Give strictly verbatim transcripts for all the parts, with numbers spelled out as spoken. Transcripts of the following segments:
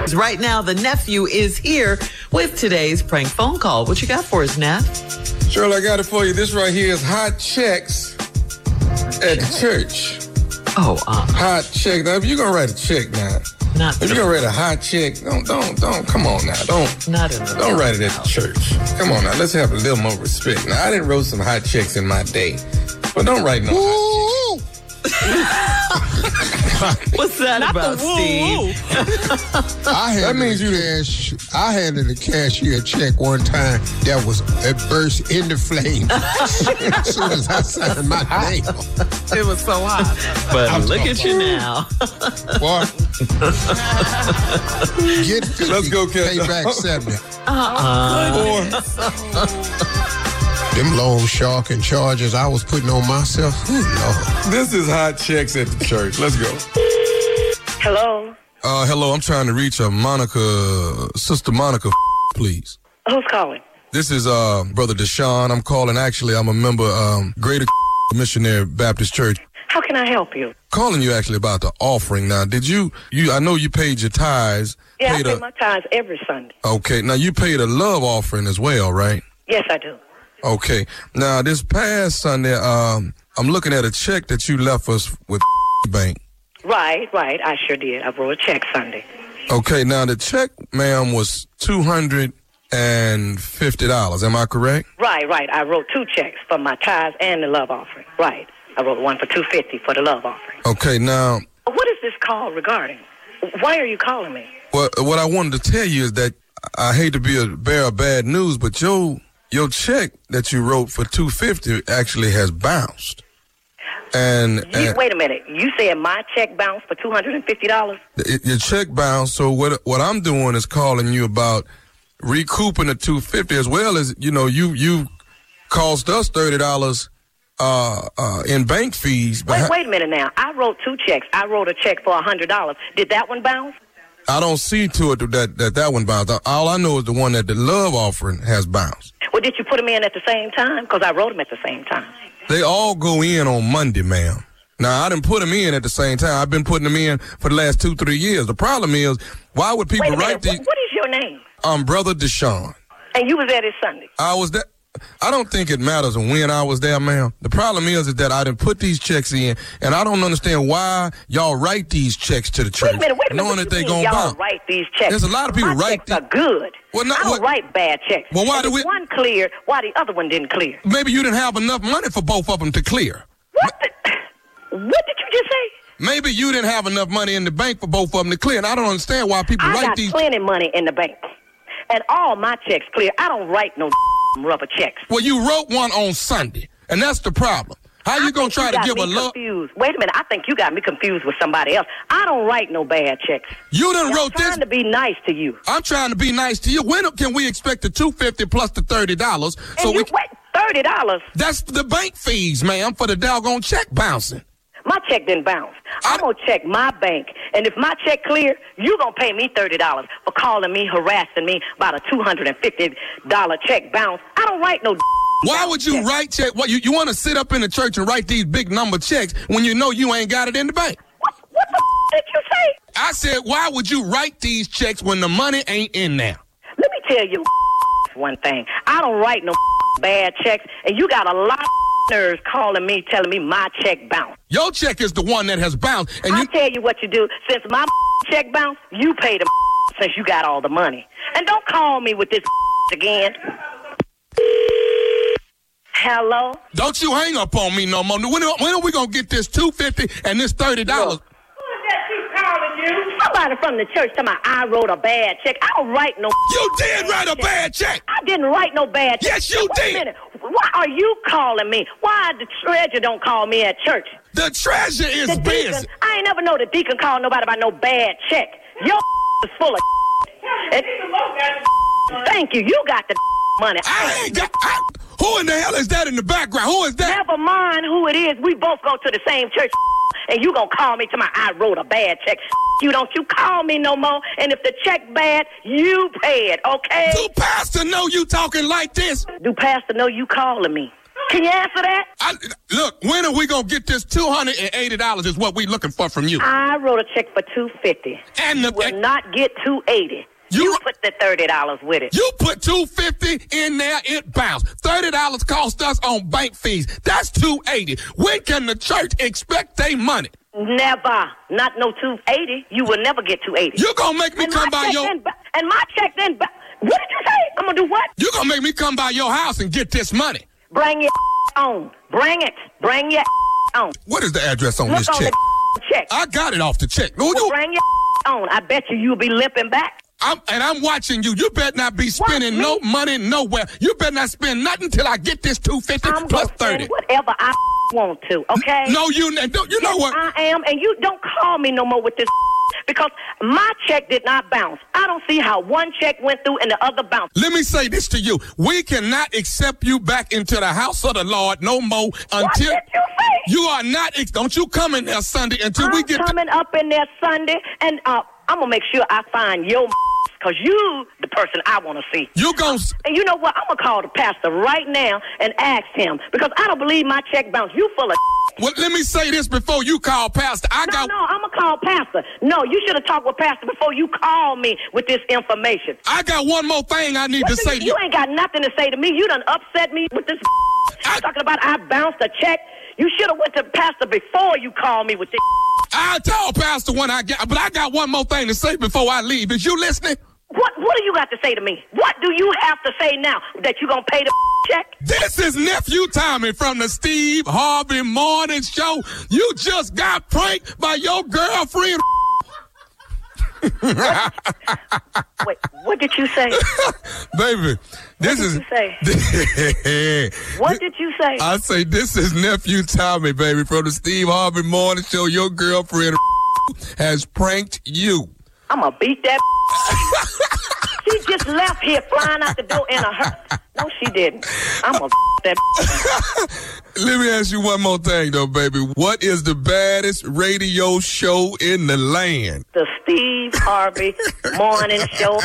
Right now, the nephew is here with today's prank phone call. What you got for us, Nat? Shirley, I got it for you. This right here is hot checks at the church. Oh, uh, hot check. Now, if you're gonna write a check now, not if you're gonna write a hot check, don't, don't, don't. Come on now, don't. Not in the Don't write it at the church. Come on now, let's have a little more respect. Now, I didn't wrote some hot checks in my day, but don't write no hot checks. What's that Not about, the woo Steve? I handed That means a you- cash. I handed a cashier a check one time that was it burst into flames as soon as I signed my name. It was so hot. But I'm look at you talking. now. Boy, get fifty, Let's go, Cat pay Dog. back seventy. Uh-uh. Boy, Them loan sharking charges I was putting on myself. Ooh, Lord. this is hot checks at the church. Let's go. Hello? Uh, hello, I'm trying to reach a Monica, Sister Monica, please. Who's calling? This is uh, Brother Deshaun. I'm calling. Actually, I'm a member um, Greater Missionary Baptist Church. How can I help you? Calling you actually about the offering. Now, did you? You? I know you paid your tithes. Yeah, paid I pay a, my tithes every Sunday. Okay. Now you paid a love offering as well, right? Yes, I do. Okay. Now this past Sunday, um, I'm looking at a check that you left us with bank. Right, right. I sure did. I wrote a check Sunday. Okay. Now the check, ma'am, was two hundred and fifty dollars. Am I correct? Right, right. I wrote two checks for my tithes and the love offering. Right. I wrote one for two fifty for the love offering. Okay. Now, What is this call regarding? Why are you calling me? what what I wanted to tell you is that I hate to be a bearer of bad news, but your your check that you wrote for two fifty actually has bounced. And, You, and wait a minute. You said my check bounced for two hundred fifty dollars? it, your check bounced. So what what I'm doing is calling you about recouping the two fifty, as well as, you know, you you cost us thirty dollars uh, uh, in bank fees. Wait, wait a minute now. I wrote two checks. I wrote a check for one hundred dollars. Did that one bounce? I don't see to it that that, that one bounced. All I know is the one that the love offering has bounced. Well, did you put them in at the same time? Because I wrote them at the same time. They all go in on Monday, ma'am. Now, I didn't put them in at the same time. I've been putting them in for the last two, three years. The problem is, why would people Wait a minute. write these? What, what is your name? I'm Brother Deshaun. And you was there this Sunday. I was there. I don't think it matters when I was there, ma'am. The problem is, is that I didn't put these checks in, and I don't understand why y'all write these checks to the church, Wait a minute, wait a minute. knowing What that you they mean gonna y'all bounce. write these checks? There's a lot of people My write checks are the- good. Well, not- I don't what- write bad checks. Well, why And do if we- one cleared, why the other one didn't clear? Maybe you didn't have enough money for both of them to clear. What the, what did you just say? Maybe you didn't have enough money in the bank for both of them to clear, and I don't understand why people I write got these. plenty money in the bank. And all my checks clear. I don't write no rubber checks. Well, you wrote one on Sunday, and that's the problem. How you I gonna think try you to got give a me love? confused. Wait a minute. I think you got me confused with somebody else. I don't write no bad checks. You done I'm wrote trying this. to be nice to you. I'm trying to be nice to you. When can we expect the two fifty plus the thirty dollars? And So you we. wait thirty dollars. That's the bank fees, ma'am, for the doggone check bouncing. My check didn't bounce. I- I'm going to check my bank. And if my check clear, you going to pay me thirty dollars for calling me, harassing me about a two hundred fifty dollars check bounce. I don't write no Why would you check. write check? What you, you want to sit up in the church and write these big number checks when you know you ain't got it in the bank? What, what the did you say? I said, why would you write these checks when the money ain't in there? Let me tell you one thing. I don't write no bad checks, and you got a lot of nerves calling me, telling me my check bounced. Your check is the one that has bounced, and I'll you. tell you what you do. Since my check bounced, you pay the since you got all the money. And don't call me with this again. Hello? Don't you hang up on me no more. When, when are we gonna get this two fifty and this thirty dollars? Somebody from the church tell me I wrote a bad check. I don't write no. You did write a bad check. I didn't write no bad check. Yes, you Wait did. A minute. Why are you calling me? Why the treasurer don't call me at church? The treasure is The busy. deacon, I ain't never know the deacon call nobody about no bad check. Your is full of. And, thank you. You got the money. I ain't got. I, who in the hell is that in the background? Who is that? Never mind who it is. We both go to the same church. And you gonna call me to my I wrote a bad check. You don't you call me no more. And if the check bad, you pay it, okay? Do pastor know you talking like this? Do pastor know you calling me? Can you answer that? I, look, when are we going to get this two hundred eighty dollars is what we looking for from you. I wrote a check for two hundred fifty dollars. And the, You will and not get two hundred eighty dollars. You- You put the thirty dollars with it. you put two hundred fifty dollars in there, it bounced. thirty dollars cost us on bank fees. That's two hundred eighty dollars. When can the church expect their money? Never. Not no two hundred eighty dollars. You will never get two hundred eighty dollars. You going to make me And come my by check your... then ba- And my check then... ba- What did you say? I'm going to do what? You going to make me come by your house and get this money. Bring your on. Bring it. Bring your on. What is the address on Look this on check? the check. I got it off the check. No, Well, you, bring your on. I bet you you'll be limping back. I'm, and I'm watching you. You better not be spending What, no money nowhere. You better not spend nothing till I get this two hundred fifty I'm plus gonna thirty. spend whatever I want to, okay? No, you and don't. You know what? I am, and you don't call me no more with this because my check did not bounce. I don't see how one check went through and the other bounced. Let me say this to you. We cannot accept you back into the house of the Lord no more until What did you say? you are not. ex- Don't you come in there Sunday until I'm we get. coming up in there Sunday, and uh, I'm gonna make sure I find your because you the person I want to see. You gon' And you know what? I'm gonna call the pastor right now and ask him because I don't believe my check bounced. You full of. Well, let me say this before you call Pastor. I No, got. no, I'm gonna call pastor. No, you should have talked with pastor before you call me with this information. I got one more thing I need to Listen, say to you you. ain't got nothing to say to me. You done upset me with this. I- talking about I bounced a check. You should have went to pastor before you called me with this. I'll tell Pastor when I get. But I got one more thing to say before I leave. Is you listening? What What do you got to say to me? What do you have to say now that you gonna pay the check? This is Nephew Tommy from the Steve Harvey Morning Show. You just got pranked by your girlfriend. Wait, what did you say? Baby, this did is. you say? say? What did you say? I say this is Nephew Tommy, baby, from the Steve Harvey Morning Show. Your girlfriend has pranked you. I'm gonna beat that. She just left here flying out the door in a hurt. No, she didn't. I'm gonna that. Let me ask you one more thing, though, baby. What is the baddest radio show in the land? The Steve Harvey Morning Show.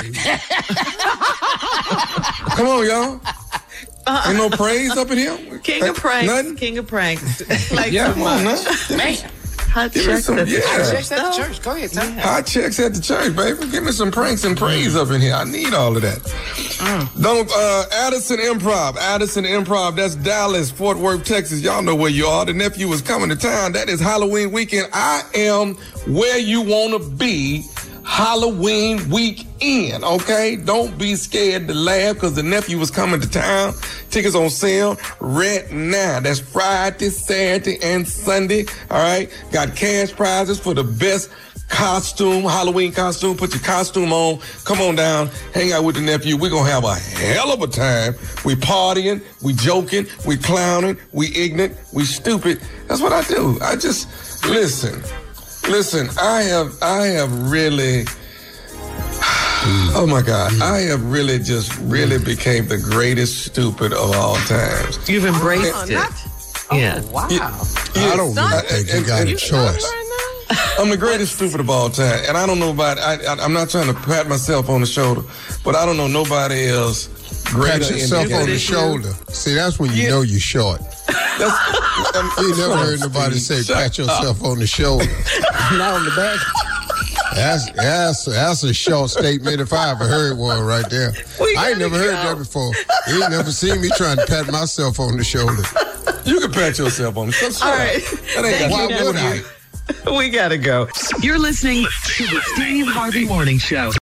Come on, y'all. Uh-uh. Ain't no praise up in here? King of pranks. Nothing? King of pranks. Like Yeah, so come on, much. now. Man, Hot Give me checks some- at the yeah. church, checks at the though. church. Go ahead, son. Hot checks at the church, baby. Give me some pranks and praise up in here. I need all of that. Mm. Don't, uh, Addison Improv. Addison Improv. That's Dallas, Fort Worth, Texas. Y'all know where you are. The nephew is coming to town. That is Halloween weekend. I am where you want to be Halloween weekend, okay? Don't be scared to laugh because the nephew is coming to town. Tickets on sale right now. That's Friday, Saturday, and Sunday, all right? Got cash prizes for the best costume, Halloween costume. Put your costume on. Come on down. Hang out with the nephew. We're going to have a hell of a time. We partying. We joking. We clowning. We ignorant. We stupid. That's what I do. I just, listen. Listen, I have, I have really, oh my God, I have really just really became the greatest stupid of all times. You've embraced Oh, it. not- Yeah. Wow. Yeah, I don't really think you got a choice. I'm the greatest stupid of all time, and I don't know about. I, I, I'm not trying to pat myself on the shoulder, but I don't know nobody else greater. Pat in yourself the on game. the shoulder. See, that's when you Yeah. know you're short. That's, um, You never heard nobody say Shut pat yourself on the shoulder. Not on the back. That's that's that's a short statement if I ever heard one right there. We I ain't gotta never heard go. that before. You ain't never seen me trying to pat myself on the shoulder. You can pat yourself on the shoulder. Shut All up. right. That ain't got Why nothing to do would with I? you. We gotta go. You're listening to the Steve Harvey Morning Show.